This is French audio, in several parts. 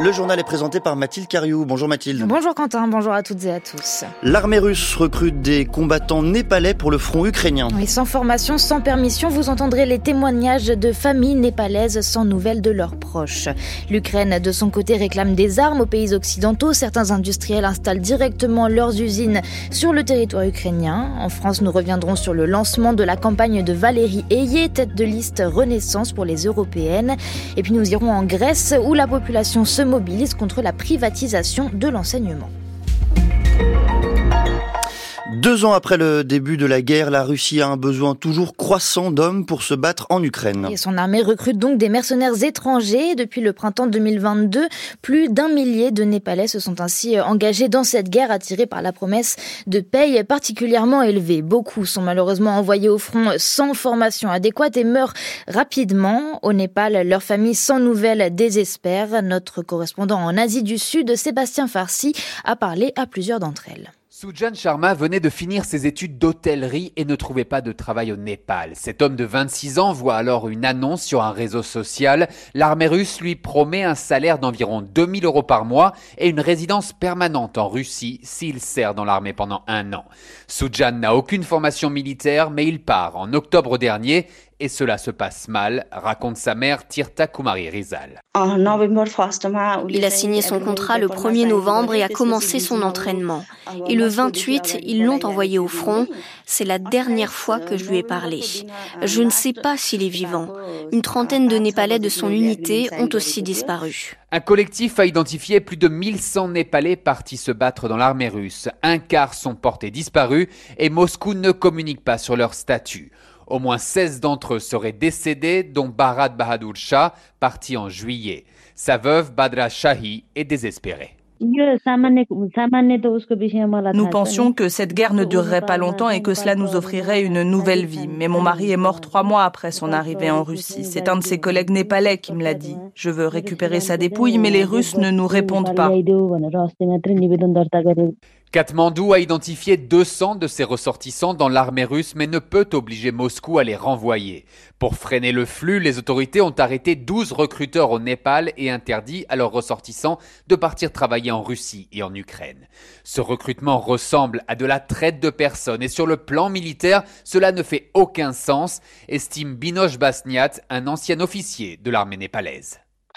Le journal est présenté par Mathilde Cariou. Bonjour Mathilde. Bonjour Quentin, bonjour à toutes et à tous. L'armée russe recrute des combattants népalais pour le front ukrainien. Et sans formation, sans permission, vous entendrez les témoignages de familles népalaises sans nouvelles de leurs proches. L'Ukraine, de son côté, réclame des armes aux pays occidentaux. Certains industriels installent directement leurs usines sur le territoire ukrainien. En France, nous reviendrons sur le lancement de la campagne de Valérie Ayé, tête de liste Renaissance pour les européennes. Et puis nous irons en Grèce, où la population se mobilise contre la privatisation de l'enseignement. 2 ans après le début de la guerre, la Russie a un besoin toujours croissant d'hommes pour se battre en Ukraine. Et son armée recrute donc des mercenaires étrangers. Depuis le printemps 2022, plus d'1 millier de Népalais se sont ainsi engagés dans cette guerre, attirés par la promesse de paye particulièrement élevée. Beaucoup sont malheureusement envoyés au front sans formation adéquate et meurent rapidement. Au Népal, leurs familles sans nouvelles désespèrent. Notre correspondant en Asie du Sud, Sébastien Farsi, a parlé à plusieurs d'entre elles. Sujan Sharma venait de finir ses études d'hôtellerie et ne trouvait pas de travail au Népal. Cet homme de 26 ans voit alors une annonce sur un réseau social. L'armée russe lui promet un salaire d'environ 2000 € par mois et une résidence permanente en Russie s'il sert dans l'armée pendant 1 an. Sujan n'a aucune formation militaire, mais il part en octobre dernier. Et cela se passe mal, raconte sa mère Tirtha Kumari Rizal. Il a signé son contrat le 1er novembre et a commencé son entraînement. Et le 28, ils l'ont envoyé au front. C'est la dernière fois que je lui ai parlé. Je ne sais pas s'il est vivant. Une trentaine de Népalais de son unité ont aussi disparu. Un collectif a identifié plus de 1100 Népalais partis se battre dans l'armée russe. Un quart sont portés disparus et Moscou ne communique pas sur leur statut. Au moins 16 d'entre eux seraient décédés, dont Bharat Bahadur Shah, parti en juillet. Sa veuve, Badra Shahi, est désespérée. Nous pensions que cette guerre ne durerait pas longtemps et que cela nous offrirait une nouvelle vie. Mais mon mari est mort 3 mois après son arrivée en Russie. C'est un de ses collègues népalais qui me l'a dit. Je veux récupérer sa dépouille, mais les Russes ne nous répondent pas. Katmandou a identifié 200 de ses ressortissants dans l'armée russe, mais ne peut obliger Moscou à les renvoyer. Pour freiner le flux, les autorités ont arrêté 12 recruteurs au Népal et interdit à leurs ressortissants de partir travailler en Russie et en Ukraine. Ce recrutement ressemble à de la traite de personnes et sur le plan militaire, cela ne fait aucun sens, estime Binoche Basniat, un ancien officier de l'armée népalaise.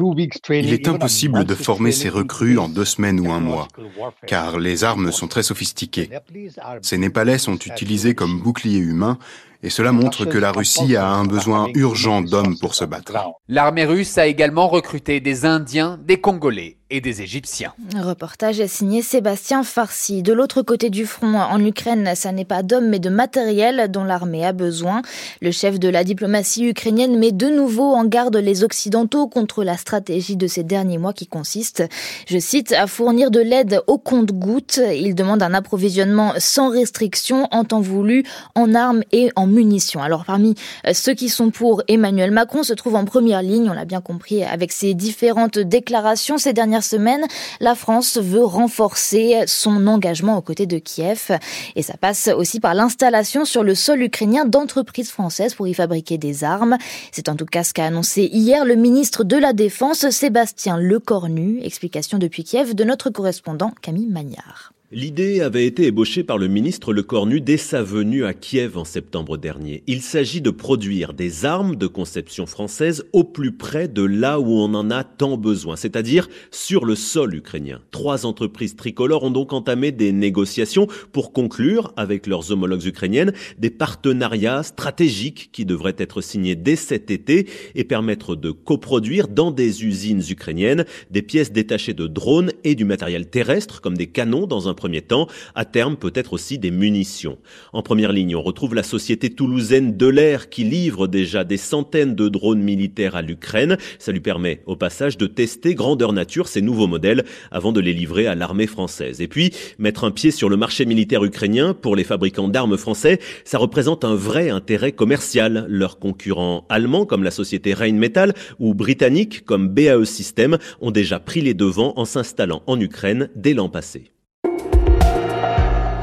Il est impossible de former ces recrues en 2 semaines ou 1 mois, car les armes sont très sophistiquées. Ces Népalais sont utilisés comme boucliers humains, et cela montre que la Russie a un besoin urgent d'hommes pour se battre. L'armée russe a également recruté des Indiens, des Congolais et des Égyptiens. Reportage signé Sébastien Farsi. De l'autre côté du front, en Ukraine, ça n'est pas d'hommes mais de matériel dont l'armée a besoin. Le chef de la diplomatie ukrainienne met de nouveau en garde les Occidentaux contre la stratégie de ces derniers mois qui consiste, je cite, à fournir de l'aide au compte-gouttes. Il demande un approvisionnement sans restriction en temps voulu, en armes et en munitions. Alors parmi ceux qui sont pour, Emmanuel Macron se trouve en première ligne, on l'a bien compris avec ses différentes déclarations ces dernières semaines. La France veut renforcer son engagement aux côtés de Kiev et ça passe aussi par l'installation sur le sol ukrainien d'entreprises françaises pour y fabriquer des armes. C'est en tout cas ce qu'a annoncé hier le ministre de la Défense Sébastien Lecornu. Explication depuis Kiev de notre correspondant Camille Magnard. L'idée avait été ébauchée par le ministre Lecornu dès sa venue à Kiev en septembre dernier. Il s'agit de produire des armes de conception française au plus près de là où on en a tant besoin, c'est-à-dire sur le sol ukrainien. 3 entreprises tricolores ont donc entamé des négociations pour conclure, avec leurs homologues ukrainiennes, des partenariats stratégiques qui devraient être signés dès cet été et permettre de coproduire dans des usines ukrainiennes des pièces détachées de drones et du matériel terrestre comme des canons dans un premier temps, à terme peut-être aussi des munitions. En première ligne, on retrouve la société toulousaine Delair qui livre déjà des centaines de drones militaires à l'Ukraine. Ça lui permet au passage de tester grandeur nature ces nouveaux modèles avant de les livrer à l'armée française. Et puis, mettre un pied sur le marché militaire ukrainien pour les fabricants d'armes français, ça représente un vrai intérêt commercial. Leurs concurrents allemands comme la société Rheinmetall ou britanniques comme BAE Systems ont déjà pris les devants en s'installant en Ukraine dès l'an passé.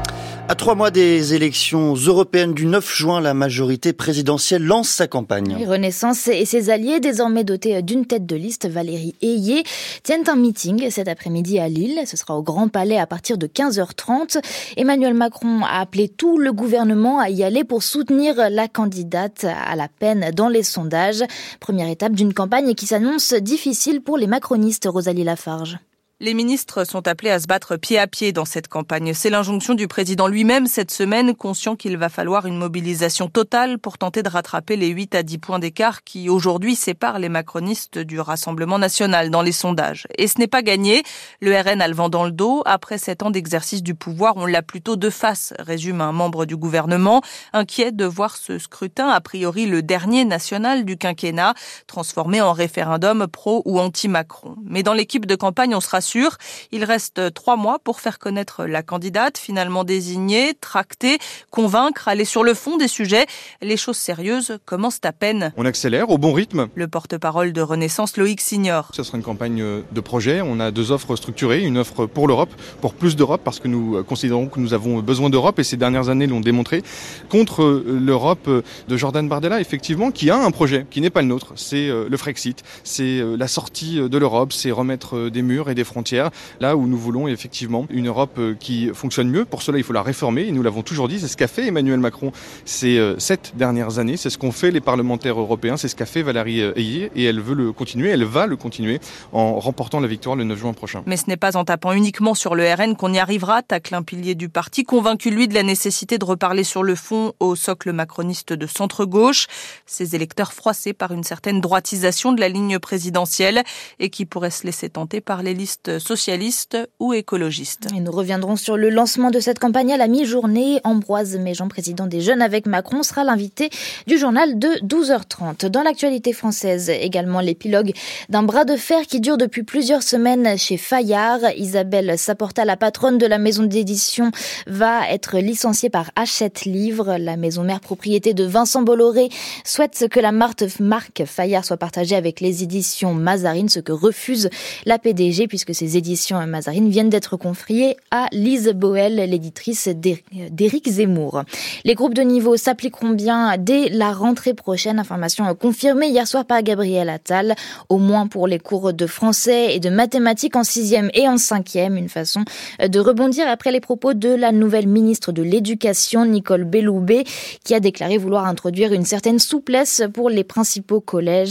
À 3 mois des élections européennes du 9 juin, la majorité présidentielle lance sa campagne. Renaissance et ses alliés, désormais dotés d'une tête de liste, Valérie Ayé, tiennent un meeting cet après-midi à Lille. Ce sera au Grand Palais à partir de 15h30. Emmanuel Macron a appelé tout le gouvernement à y aller pour soutenir la candidate à la peine dans les sondages. Première étape d'une campagne qui s'annonce difficile pour les macronistes, Rosalie Lafarge. Les ministres sont appelés à se battre pied à pied dans cette campagne. C'est l'injonction du président lui-même cette semaine, conscient qu'il va falloir une mobilisation totale pour tenter de rattraper les 8 à 10 points d'écart qui, aujourd'hui, séparent les macronistes du Rassemblement national dans les sondages. Et ce n'est pas gagné. Le RN a le vent dans le dos. Après 7 ans d'exercice du pouvoir, on l'a plutôt de face, résume un membre du gouvernement, inquiet de voir ce scrutin, a priori le dernier national du quinquennat, transformé en référendum pro ou anti-Macron. Mais dans l'équipe de campagne, on sera sûr. Il reste 3 mois pour faire connaître la candidate, finalement désignée, tracter, convaincre, aller sur le fond des sujets. Les choses sérieuses commencent à peine. On accélère au bon rythme. Le porte-parole de Renaissance, Loïc Signor. Ce sera une campagne de projet. On a 2 offres structurées. Une offre pour l'Europe, pour plus d'Europe, parce que nous considérons que nous avons besoin d'Europe et ces dernières années l'ont démontré. Contre l'Europe de Jordan Bardella, effectivement, qui a un projet qui n'est pas le nôtre. C'est le Frexit, c'est la sortie de l'Europe, c'est remettre des murs et des frontières. Là où nous voulons effectivement une Europe qui fonctionne mieux. Pour cela, il faut la réformer et nous l'avons toujours dit. C'est ce qu'a fait Emmanuel Macron ces 7 dernières années. C'est ce qu'ont fait les parlementaires européens. C'est ce qu'a fait Valérie Ayé et elle veut le continuer. Elle va le continuer en remportant la victoire le 9 juin prochain. Mais ce n'est pas en tapant uniquement sur le RN qu'on y arrivera, tacle un pilier du parti, convaincu lui de la nécessité de reparler sur le fond au socle macroniste de centre-gauche. Ces électeurs froissés par une certaine droitisation de la ligne présidentielle et qui pourraient se laisser tenter par les listes socialistes ou écologistes. Et nous reviendrons sur le lancement de cette campagne à la mi-journée. Ambroise Méjean, président des Jeunes avec Macron, sera l'invité du journal de 12h30. Dans l'actualité française, également l'épilogue d'un bras de fer qui dure depuis plusieurs semaines chez Fayard. Isabelle Saporta, la patronne de la maison d'édition, va être licenciée par Hachette Livre. La maison mère propriété de Vincent Bolloré souhaite que la marque Fayard soit partagée avec les éditions Mazarine, ce que refuse la PDG puisque ces éditions Mazarine viennent d'être confiées à Lise Boel, l'éditrice d'Éric Zemmour. Les groupes de niveau s'appliqueront bien dès la rentrée prochaine. Information confirmée hier soir par Gabriel Attal, au moins pour les cours de français et de mathématiques en 6e et en 5e. Une façon de rebondir après les propos de la nouvelle ministre de l'Éducation, Nicole Belloubet, qui a déclaré vouloir introduire une certaine souplesse pour les principaux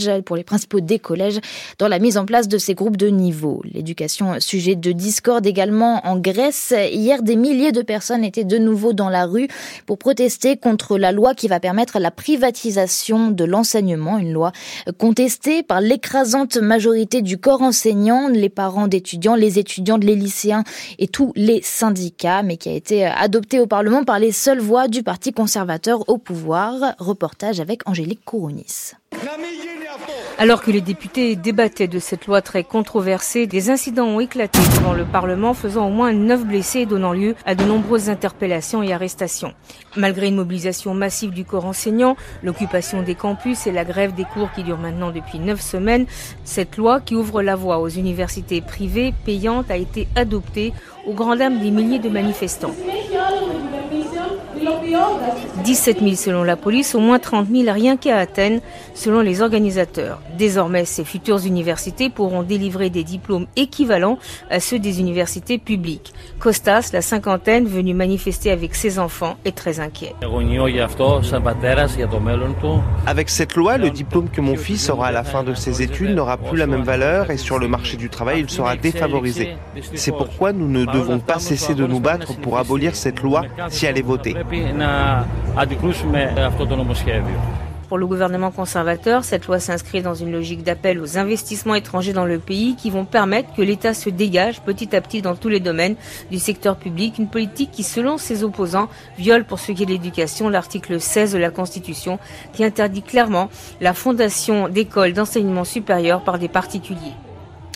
des collèges dans la mise en place de ces groupes de niveau. L'éducation, sujet de discorde également en Grèce. Hier, des milliers de personnes étaient de nouveau dans la rue pour protester contre la loi qui va permettre la privatisation de l'enseignement. Une loi contestée par l'écrasante majorité du corps enseignant, les parents d'étudiants, les étudiants, les lycéens et tous les syndicats, mais qui a été adoptée au Parlement par les seules voix du Parti conservateur au pouvoir. Reportage avec Angélique Kourounis. Alors que les députés débattaient de cette loi très controversée, des incidents ont éclaté devant le Parlement, faisant au moins 9 blessés et donnant lieu à de nombreuses interpellations et arrestations. Malgré une mobilisation massive du corps enseignant, l'occupation des campus et la grève des cours qui dure maintenant depuis 9 semaines, cette loi qui ouvre la voie aux universités privées payantes a été adoptée au grand dam des milliers de manifestants. 17 000 selon la police, au moins 30 000 rien qu'à Athènes, selon les organisateurs. Désormais, ces futures universités pourront délivrer des diplômes équivalents à ceux des universités publiques. Kostas, la cinquantaine, venu manifester avec ses enfants, est très inquiet. Avec cette loi, le diplôme que mon fils aura à la fin de ses études n'aura plus la même valeur et sur le marché du travail, il sera défavorisé. C'est pourquoi nous ne devons pas cesser de nous battre pour abolir cette loi si elle est votée. Pour le gouvernement conservateur, cette loi s'inscrit dans une logique d'appel aux investissements étrangers dans le pays qui vont permettre que l'État se dégage petit à petit dans tous les domaines du secteur public. Une politique qui, selon ses opposants, viole pour ce qui est de l'éducation l'article 16 de la Constitution qui interdit clairement la fondation d'écoles d'enseignement supérieur par des particuliers.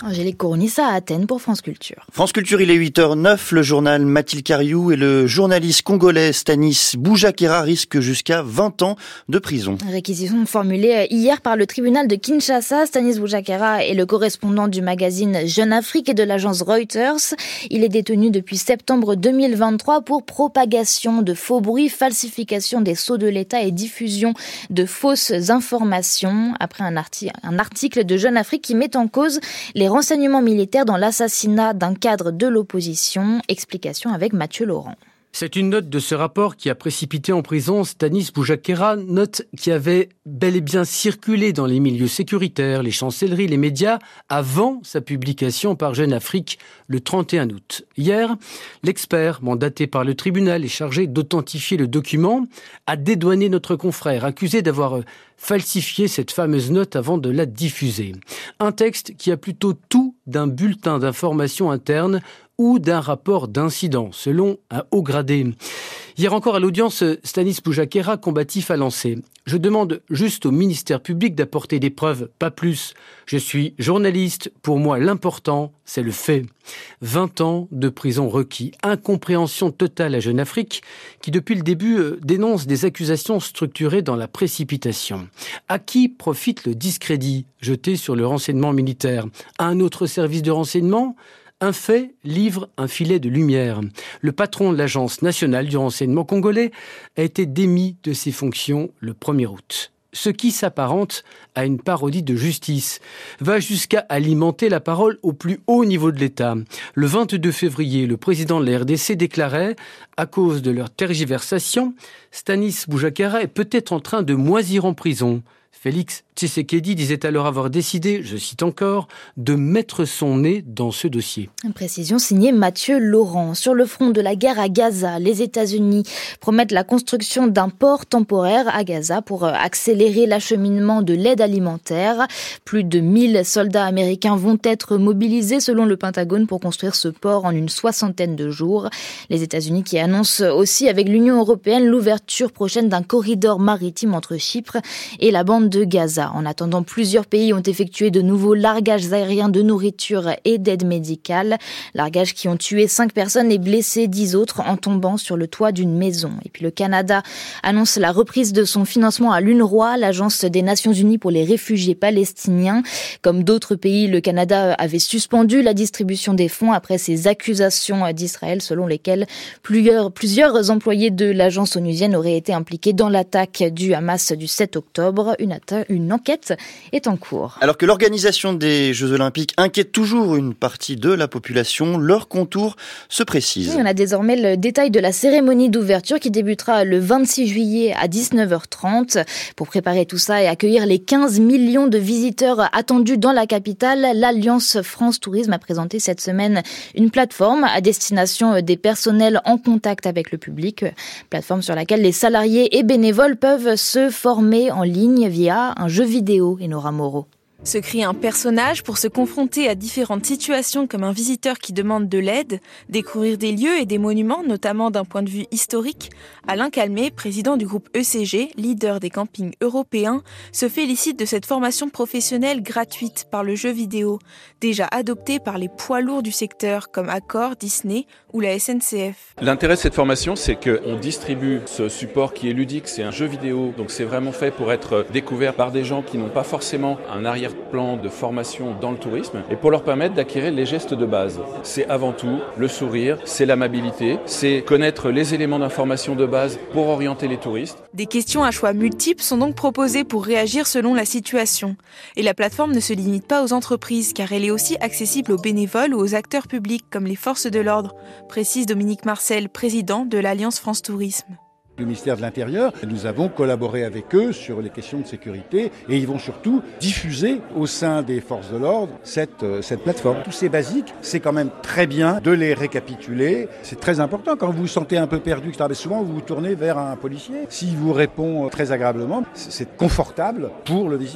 Angélique Kourounissa à Athènes pour France Culture. France Culture, il est 8h09. Le journal Mathilde Cariou et le journaliste congolais Stanis Boujakera risquent jusqu'à 20 ans de prison. Réquisition formulée hier par le tribunal de Kinshasa. Stanis Boujakera est le correspondant du magazine Jeune Afrique et de l'agence Reuters. Il est détenu depuis septembre 2023 pour propagation de faux bruits, falsification des sceaux de l'État et diffusion de fausses informations. Après un article de Jeune Afrique qui met en cause les renseignements militaires dans l'assassinat d'un cadre de l'opposition. Explication avec Mathieu Laurent. C'est une note de ce rapport qui a précipité en prison Stanis Boujakera, note qui avait bel et bien circulé dans les milieux sécuritaires, les chancelleries, les médias, avant sa publication par Jeune Afrique le 31 août. Hier, l'expert, mandaté par le tribunal et chargé d'authentifier le document, a dédouané notre confrère, accusé d'avoir falsifié cette fameuse note avant de la diffuser. Un texte qui a plutôt tout d'un bulletin d'information interne ou d'un rapport d'incident, selon un haut gradé. Hier encore à l'audience, Stanis Boujakera, combatif, a lancé « Je demande juste au ministère public d'apporter des preuves, pas plus. Je suis journaliste, pour moi l'important, c'est le fait. » 20 ans de prison requis, incompréhension totale à Jeune Afrique, qui depuis le début dénonce des accusations structurées dans la précipitation. À qui profite le discrédit jeté sur le renseignement militaire? À un autre service de renseignement? Un fait livre un filet de lumière. Le patron de l'Agence nationale du renseignement congolais a été démis de ses fonctions le 1er août. Ce qui s'apparente à une parodie de justice va jusqu'à alimenter la parole au plus haut niveau de l'État. Le 22 février, le président de la RDC déclarait « À cause de leur tergiversation, Stanis Boujakera est peut-être en train de moisir en prison ». Félix Tshisekedi disait alors avoir décidé, je cite encore, de mettre son nez dans ce dossier. Une précision signée Mathieu Laurent. Sur le front de la guerre à Gaza, les États-Unis promettent la construction d'un port temporaire à Gaza pour accélérer l'acheminement de l'aide alimentaire. Plus de 1000 soldats américains vont être mobilisés selon le Pentagone pour construire ce port en une 60aine de jours. Les États-Unis qui annoncent aussi avec l'Union européenne l'ouverture prochaine d'un corridor maritime entre Chypre et la bande de Gaza. En attendant, plusieurs pays ont effectué de nouveaux largages aériens de nourriture et d'aide médicale. Largages qui ont tué 5 personnes et blessé 10 autres en tombant sur le toit d'une maison. Et puis le Canada annonce la reprise de son financement à l'UNRWA, l'agence des Nations Unies pour les réfugiés palestiniens. Comme d'autres pays, le Canada avait suspendu la distribution des fonds après ces accusations d'Israël selon lesquelles plusieurs employés de l'agence onusienne auraient été impliqués dans l'attaque du Hamas du 7 octobre. Une enquête est en cours. Alors que l'organisation des Jeux Olympiques inquiète toujours une partie de la population, leur contour se précise. Oui, on a désormais le détail de la cérémonie d'ouverture qui débutera le 26 juillet à 19h30. Pour préparer tout ça et accueillir les 15 millions de visiteurs attendus dans la capitale, l'Alliance France Tourisme a présenté cette semaine une plateforme à destination des personnels en contact avec le public. Plateforme sur laquelle les salariés et bénévoles peuvent se former en ligne via un jeu vidéo. Enora Moreau. Se crée un personnage pour se confronter à différentes situations comme un visiteur qui demande de l'aide, découvrir des lieux et des monuments, notamment d'un point de vue historique. Alain Calmet, président du groupe ECG, leader des campings européens, se félicite de cette formation professionnelle gratuite par le jeu vidéo, déjà adoptée par les poids lourds du secteur comme Accor, Disney ou la SNCF. L'intérêt de cette formation, c'est qu'on distribue ce support qui est ludique, c'est un jeu vidéo, donc c'est vraiment fait pour être découvert par des gens qui n'ont pas forcément un arrière-plan de formation dans le tourisme et pour leur permettre d'acquérir les gestes de base. C'est avant tout le sourire, c'est l'amabilité, c'est connaître les éléments d'information de base pour orienter les touristes. Des questions à choix multiples sont donc proposées pour réagir selon la situation. Et la plateforme ne se limite pas aux entreprises car elle est aussi accessible aux bénévoles ou aux acteurs publics comme les forces de l'ordre, précise Dominique Marcel, président de l'Alliance France Tourisme. Le ministère de l'Intérieur, nous avons collaboré avec eux sur les questions de sécurité et ils vont surtout diffuser au sein des forces de l'ordre cette plateforme. Tous ces basiques, c'est quand même très bien de les récapituler. C'est très important quand vous vous sentez un peu perdu, etc. Souvent vous vous tournez vers un policier. S'il vous répond très agréablement, c'est confortable pour le visiteur.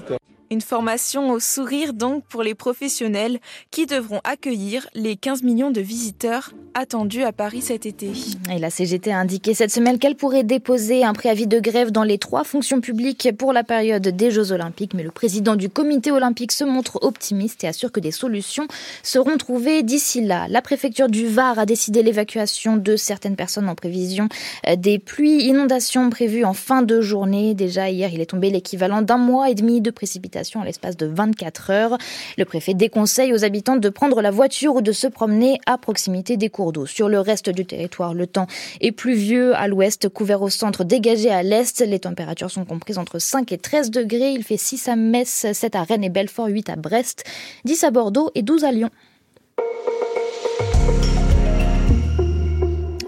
Une formation au sourire donc pour les professionnels qui devront accueillir les 15 millions de visiteurs attendus à Paris cet été. Et la CGT a indiqué cette semaine qu'elle pourrait déposer un préavis de grève dans les 3 fonctions publiques pour la période des Jeux Olympiques. Mais le président du comité olympique se montre optimiste et assure que des solutions seront trouvées d'ici là. La préfecture du Var a décidé l'évacuation de certaines personnes en prévision des pluies inondations prévues en fin de journée. Déjà hier, il est tombé l'équivalent d'1 mois et demi de précipitations à l'espace de 24 heures. Le préfet déconseille aux habitants de prendre la voiture ou de se promener à proximité des cours d'eau. Sur le reste du territoire, le temps est pluvieux à l'ouest, couvert au centre, dégagé à l'est. Les températures sont comprises entre 5 et 13 degrés. Il fait 6 à Metz, 7 à Rennes et Belfort, 8 à Brest, 10 à Bordeaux et 12 à Lyon.